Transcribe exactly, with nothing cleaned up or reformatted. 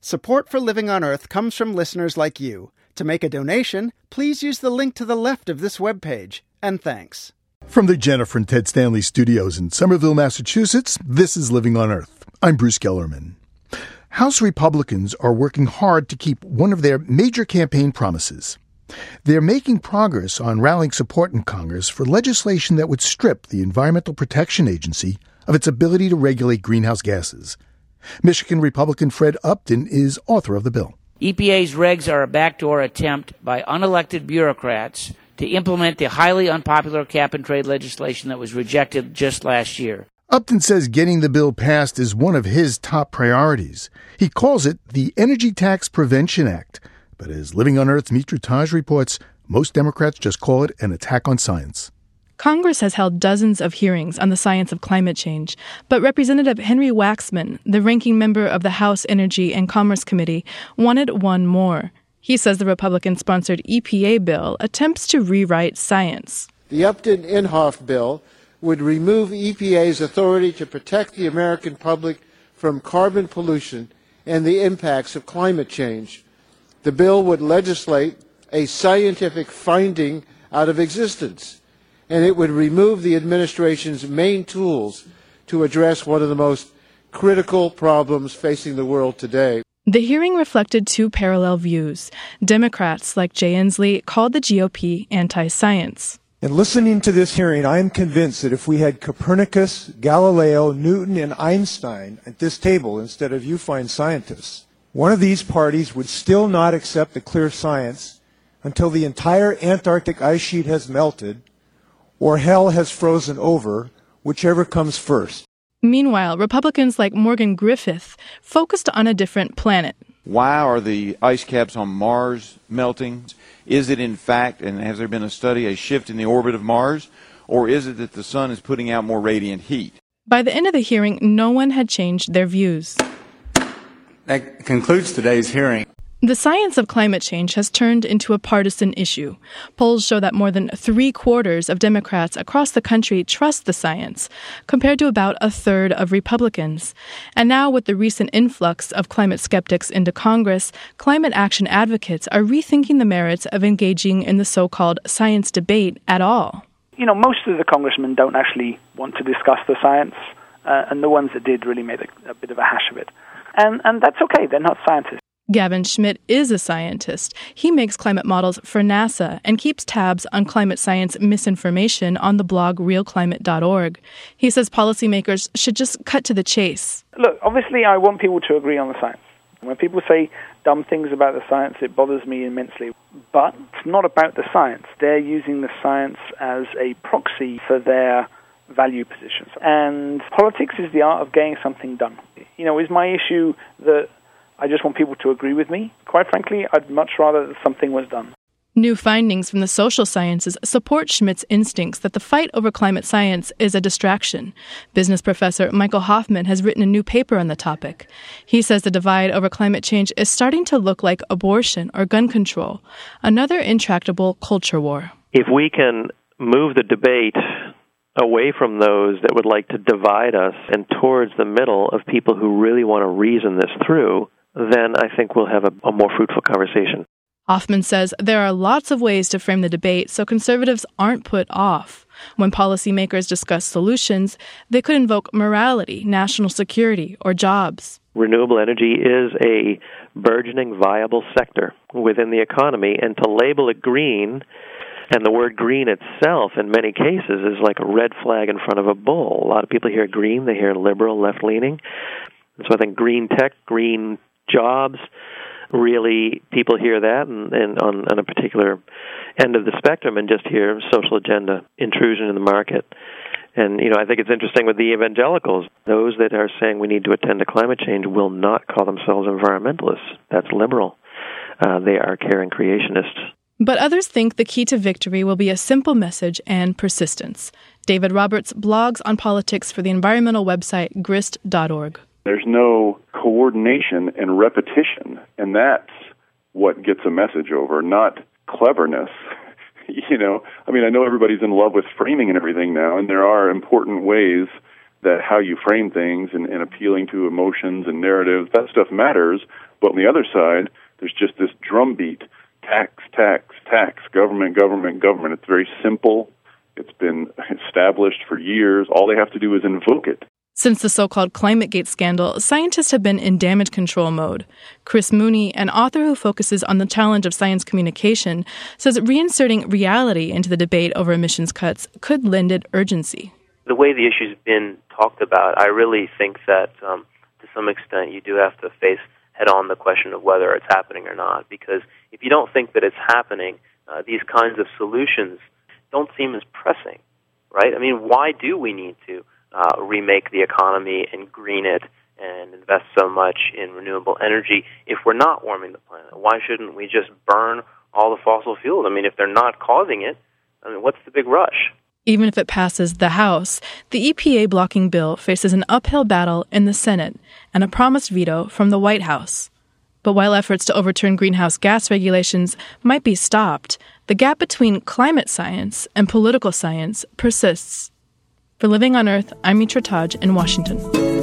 Support for Living on Earth comes from listeners like you. To make a donation, please use the link to the left of this webpage. And thanks. From the Jennifer and Ted Stanley studios in Somerville, Massachusetts, this is Living on Earth. I'm Bruce Gellerman. House Republicans are working hard to keep one of their major campaign promises. They're making progress on rallying support in Congress for legislation that would strip the Environmental Protection Agency of its ability to regulate greenhouse gases. Michigan Republican Fred Upton is author of the bill. E P A's regs are a backdoor attempt by unelected bureaucrats to implement the highly unpopular cap-and-trade legislation that was rejected just last year. Upton says getting the bill passed is one of his top priorities. He calls it the Energy Tax Prevention Act. But as Living on Earth's Mitra Taj reports, most Democrats just call it an attack on science. Congress has held dozens of hearings on the science of climate change, but Representative Henry Waxman, the ranking member of the House Energy and Commerce Committee, wanted one more. He says the Republican-sponsored E P A bill attempts to rewrite science. The Upton-Inhofe bill would remove E P A's authority to protect the American public from carbon pollution and the impacts of climate change. The bill would legislate a scientific finding out of existence, and it would remove the administration's main tools to address one of the most critical problems facing the world today. The hearing reflected two parallel views. Democrats, like Jay Inslee, called the G O P anti-science. In listening to this hearing, I am convinced that if we had Copernicus, Galileo, Newton, and Einstein at this table instead of you fine scientists, one of these parties would still not accept the clear science until the entire Antarctic ice sheet has melted or hell has frozen over, whichever comes first. Meanwhile, Republicans like Morgan Griffith focused on a different planet. Why are the ice caps on Mars melting? Is it in fact, and has there been a study, a shift in the orbit of Mars? Or is it that the sun is putting out more radiant heat? By the end of the hearing, no one had changed their views. That concludes today's hearing. The science of climate change has turned into a partisan issue. Polls show that more than three quarters of Democrats across the country trust the science, compared to about a third of Republicans. And now, with the recent influx of climate skeptics into Congress, climate action advocates are rethinking the merits of engaging in the so-called science debate at all. You know, most of the congressmen don't actually want to discuss the science, uh, and the ones that did really made a, a bit of a hash of it. And, and that's okay, they're not scientists. Gavin Schmidt is a scientist. He makes climate models for NASA and keeps tabs on climate science misinformation on the blog real climate dot org. He says policymakers should just cut to the chase. Look, obviously I want people to agree on the science. When people say dumb things about the science, it bothers me immensely. But it's not about the science. They're using the science as a proxy for their value positions. And politics is the art of getting something done. You know, is my issue that I just want people to agree with me? Quite frankly, I'd much rather that something was done. New findings from the social sciences support Schmidt's instincts that the fight over climate science is a distraction. Business professor Michael Hoffman has written a new paper on the topic. He says the divide over climate change is starting to look like abortion or gun control, another intractable culture war. If we can move the debate away from those that would like to divide us and towards the middle of people who really want to reason this through, then I think we'll have a, a more fruitful conversation. Hoffman says there are lots of ways to frame the debate so conservatives aren't put off. When policymakers discuss solutions, they could invoke morality, national security, or jobs. Renewable energy is a burgeoning, viable sector within the economy, and to label it green, and the word green itself in many cases is like a red flag in front of a bull. A lot of people hear green, they hear liberal, left-leaning. And so I think green tech, green jobs, really people hear that and, and on, on a particular end of the spectrum and just hear social agenda, intrusion in the market. And, you know, I think it's interesting with the evangelicals. Those that are saying we need to attend to climate change will not call themselves environmentalists. That's liberal. Uh, they are caring creationists. But others think the key to victory will be a simple message and persistence. David Roberts blogs on politics for the environmental website grist dot org. There's no coordination and repetition, and that's what gets a message over, not cleverness. You know, I mean, I know everybody's in love with framing and everything now, and there are important ways that how you frame things and, and appealing to emotions and narratives, that stuff matters. But on the other side, there's just this drumbeat, tax, tax, tax, government, government, government. It's very simple. It's been established for years. All they have to do is invoke it. Since the so-called ClimateGate scandal, scientists have been in damage control mode. Chris Mooney, an author who focuses on the challenge of science communication, says reinserting reality into the debate over emissions cuts could lend it urgency. The way the issue's been talked about, I really think that um, to some extent you do have to face head-on the question of whether it's happening or not, because if you don't think that it's happening, uh, these kinds of solutions don't seem as pressing, right? I mean, why do we need to uh, remake the economy and green it and invest so much in renewable energy if we're not warming the planet? Why shouldn't we just burn all the fossil fuels? I mean, if they're not causing it, I mean, what's the big rush? Even if it passes the House, the E P A blocking bill faces an uphill battle in the Senate and a promised veto from the White House. But while efforts to overturn greenhouse gas regulations might be stopped, the gap between climate science and political science persists. For Living on Earth, I'm Mitra Taj in Washington.